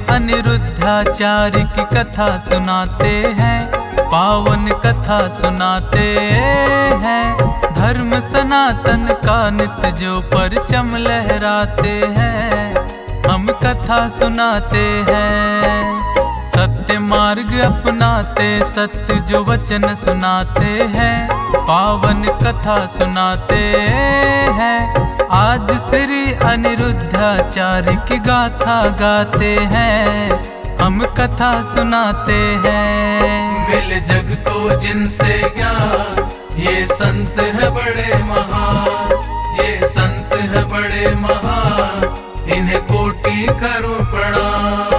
अनिरुद्धाचार्य की कथा सुनाते हैं, पावन कथा सुनाते हैं। धर्म सनातन का नित्य जो परचम लहराते हैं, हम कथा सुनाते हैं। सत्य मार्ग अपनाते, सत्य जो वचन सुनाते हैं, पावन कथा सुनाते हैं। आज श्री अनिरुद्धाचार्य की गाथा गाते हैं, हम कथा सुनाते हैं। मिल जग को जिनसे ज्ञान, ये संत है बड़े महान, ये संत है बड़े महान, इन्हें कोटि करूं प्रणाम।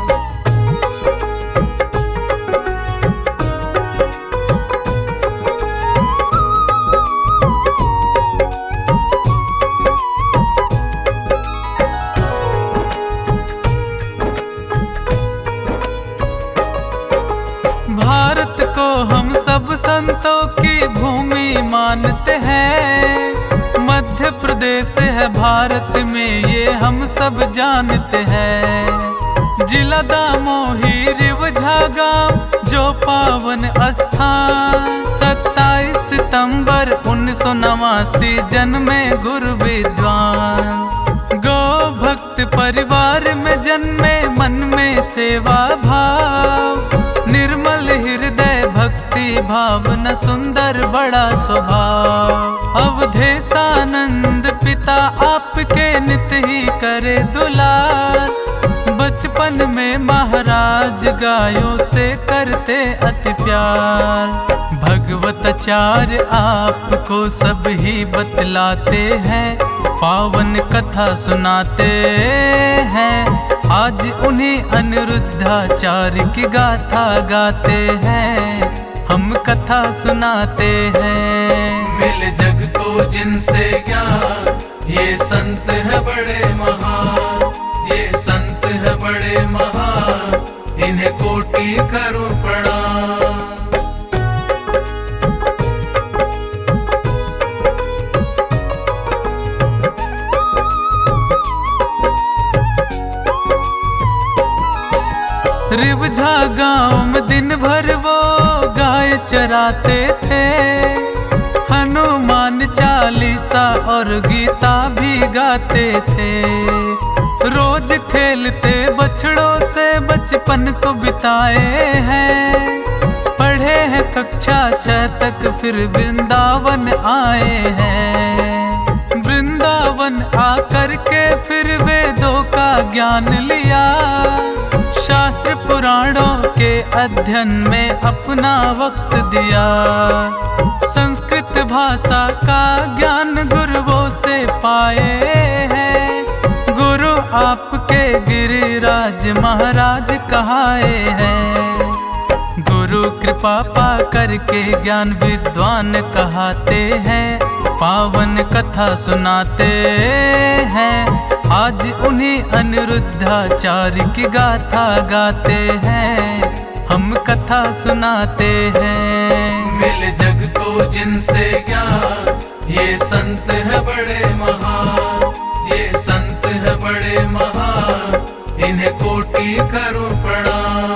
भारत को हम सब संतों की भूमि मानते हैं। मध्य प्रदेश है भारत में, ये हम सब जानते हैं। जिला दामोही रिवझा गांव जो पावन स्थान, 27 सितंबर 1989 जन्मे गुरु विद्वान। गौ भक्त परिवार में जन्मे, मन में सेवा भाव, निर्मल हृदय भक्ति भावना, सुंदर बड़ा स्वभाव। अवधेशानंद पिता आपके नित ही करे दुलार, बचपन में महाराज गायों से करते अति प्यार। भगवताचार्य आपको सब ही बतलाते हैं, पावन कथा सुनाते हैं। आज उन्हीं अनिरुद्धाचार्य की गाथा गाते हैं, हम कथा सुनाते हैं। मिल जग को जिनसे ज्ञान, ये संत है बड़े महान, ये संत है बड़े महान, इन्हें कोटि करूं प्रणाम। रिवझा गांव में दिन भर वो गाय चराते थे, हनुमान चालीसा और गीता भी गाते थे। रोज खेलते बछड़ों से बचपन को बिताए हैं, पढ़े हैं कक्षा 6 तक फिर वृंदावन आए हैं। वृंदावन आकर के फिर वेदों का ज्ञान लिया, शास्त्र पुराणों के अध्ययन में अपना वक्त दिया। संस्कृत भाषा का ज्ञान गुरुओं से पाए हैं, गुरु आपके गिरिराज महाराज कहाए हैं। गुरु कृपा पा करके ज्ञान विद्वान कहाते हैं, पावन कथा सुनाते हैं। आज उन्हीं अनिरुद्धाचार्य की गाथा गाते हैं, हम कथा सुनाते हैं। मिल जग को जिनसे ज्ञान, ये संत है बड़े महान, ये संत है बड़े महान, इन्हें कोटि करूं प्रणाम।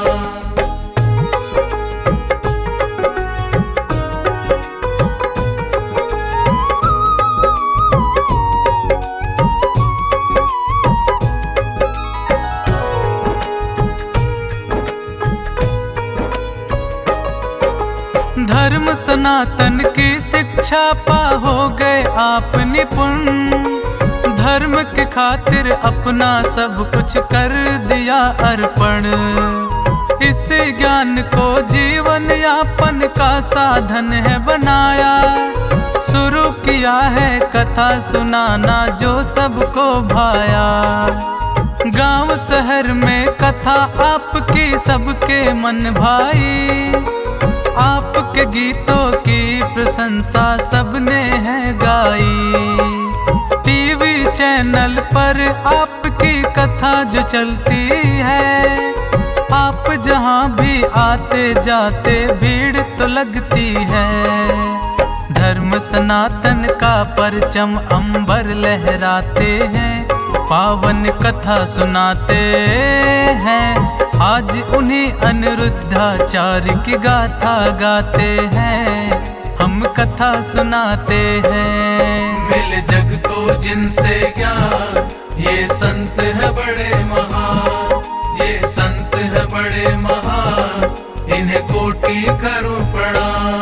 धर्म सनातन की शिक्षा पा हो गए आप निपुण, धर्म के खातिर अपना सब कुछ कर दिया अर्पण। इस ज्ञान को जीवन यापन का साधन है बनाया, शुरू किया है कथा सुनाना जो सबको भाया। गांव शहर में कथा आपकी सबके मन भाई, आपके गीतों की प्रशंसा सबने है गाई। टीवी चैनल पर आपकी कथा जो चलती है, आप जहाँ भी आते जाते भीड़ तो लगती है। धर्म सनातन का परचम अंबर लहराते हैं, पावन कथा सुनाते हैं। आज उन्हीं अनिरुद्धाचार्य की गाथा गाते हैं, हम कथा सुनाते हैं। मिल जग को जिनसे ज्ञान, ये संत है बड़े महान, ये संत है बड़े महान, इन्हें कोटि करूं प्रणाम।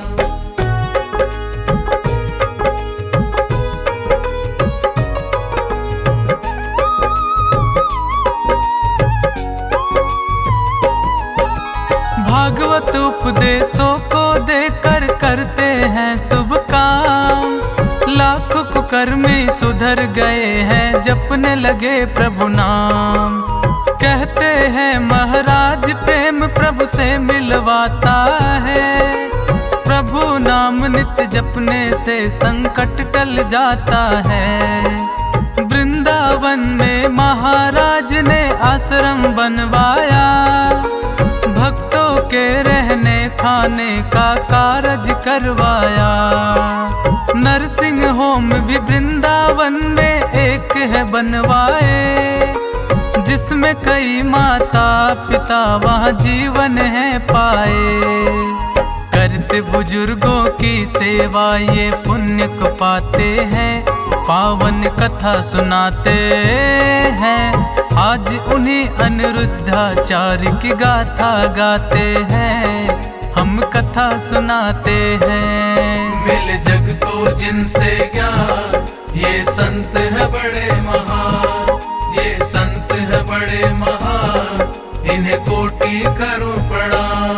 भागवत उपदेशों को देकर करते हैं शुभ काम, लाखों कुकर्मी सुधर गए हैं जपने लगे प्रभु नाम। कहते हैं महाराज प्रेम प्रभु से मिलवाता है, प्रभु नाम नित्य जपने से संकट टल जाता है। वृंदावन में महाराज ने आश्रम बनवाया, भक्तों के रहने खाने का कारज करवाया। नरसिंह होम भी वृंदावन में एक है बनवाए, जिसमें कई माता पिता वहाँ जीवन है पाए। करते बुजुर्गों की सेवा ये पुण्य को पाते हैं, पावन कथा सुनाते हैं। आज उन्हीं अनिरुद्धाचार्य की गाथा गाते हैं, हम कथा सुनाते हैं। मिल जग को जिनसे ज्ञान, ये संत है बड़े महान, ये संत है बड़े महान, इन्हें कोटि करूं प्रणाम।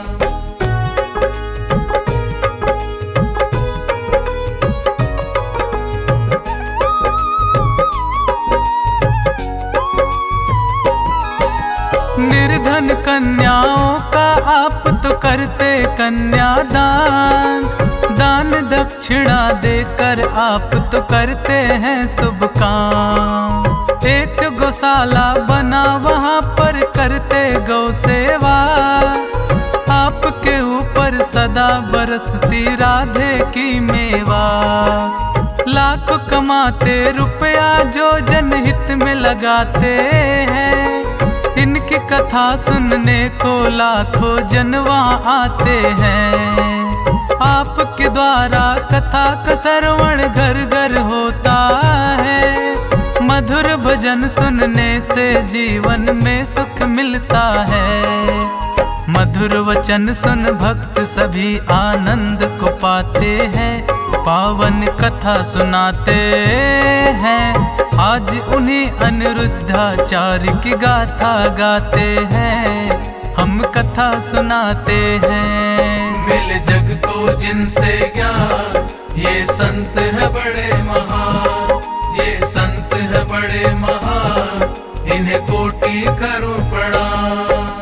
निर्धन कन्याओं का आप तो करते कन्यादान, दान दक्षिणा देकर आप तो करते हैं शुभ काम। एक गौशाला बना वहाँ पर करते गौ सेवा, आपके ऊपर सदा बरसती राधे की मेवा। लाख कमाते रुपया जो जनहित में लगाते हैं, इनकी कथा सुनने को लाखों जन वहाँ आते हैं। आपके द्वारा कथा का श्रवण घर घर होता है, मधुर भजन सुनने से जीवन में सुख मिलता है। मधुर वचन सुन भक्त सभी आनंद को पाते हैं, पावन कथा सुनाते हैं। आज उन्हीं अनिरुद्धाचार्य की गाथा गाते हैं, हम कथा सुनाते हैं। मिल जग को जिनसे ज्ञान, ये संत है बड़े महान, ये संत है बड़े महान, इन्हें कोटि करूं प्रणाम।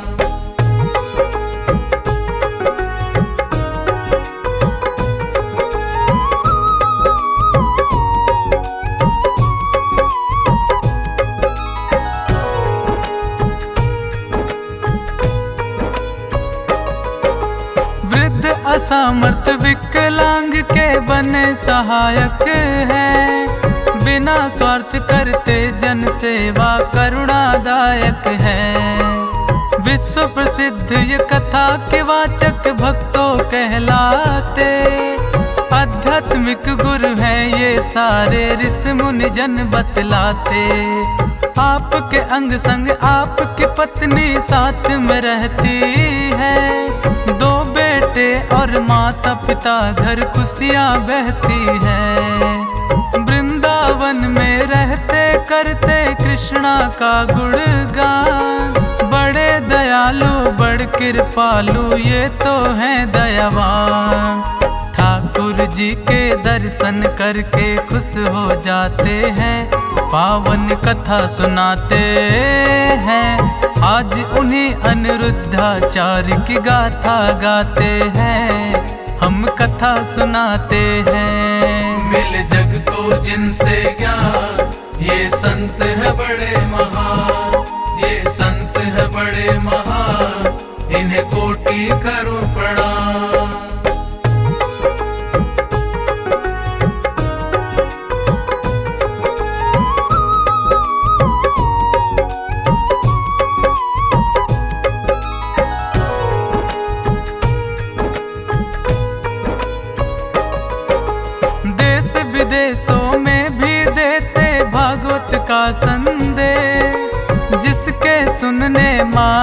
वृद्ध असमर्थ विकलांग के बने सहायक है, बिना स्वार्थ करते जन सेवा करुणादायक है। विश्व प्रसिद्ध ये कथा के वाचक भक्तों कहलाते, आध्यात्मिक गुरु हैं ये सारे ऋषि मुनि जन बतलाते। आपके अंग संग आपकी पत्नी साथ में रहती है, दो बेटे और माता पिता घर खुशियाँ बहती है। वृंदावन में रहते करते कृष्णा का गुणगान, बड़े दयालु बड़ कृपालु ये तो हैं दयावान। ठाकुर जी के दर्शन करके खुश हो जाते हैं, पावन कथा सुनाते हैं। आज उन्हीं अनिरुद्धाचार्य की गाथा गाते हैं, हम कथा सुनाते हैं। मिल जग को जिनसे ज्ञान, ये संत है बड़े महान, ये संत है बड़े महान, इन्हें कोटि करूं प्रणाम।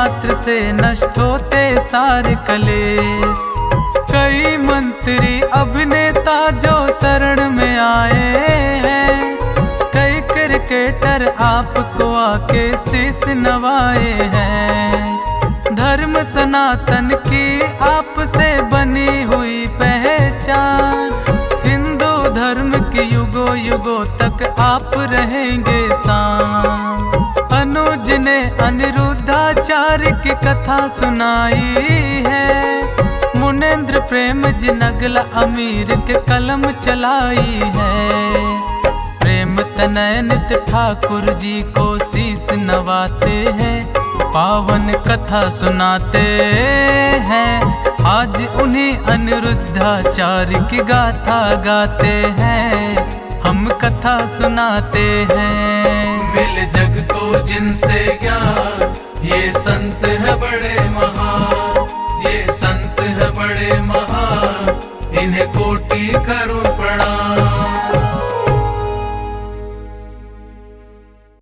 मात्र से नष्ट होते सारे कलेश। कई मंत्री अभिनेता जो शरण में आए हैं, कई क्रिकेटर आपको आके शीश नवाए हैं। धर्म सनातन की आपसे बनी हुई पहचान, हिंदू धर्म की युगों युगों तक आप रहेंगे शान। अनुज ने अनिरुद्धाचार्य की कथा सुनाई है, मुनेंद्र प्रेम जी नगला अमीर के कलम चलाई है। प्रेम तनय नित ठाकुर जी को शीश नवाते हैं, पावन कथा सुनाते हैं। आज उन्हीं अनिरुद्धाचार्य की गाथा गाते हैं, हम कथा सुनाते हैं। मिल जग को जिनसे ज्ञान, ये संत है बड़े महान, ये संत है बड़े महान, इन्हें कोटि करूं प्रणाम।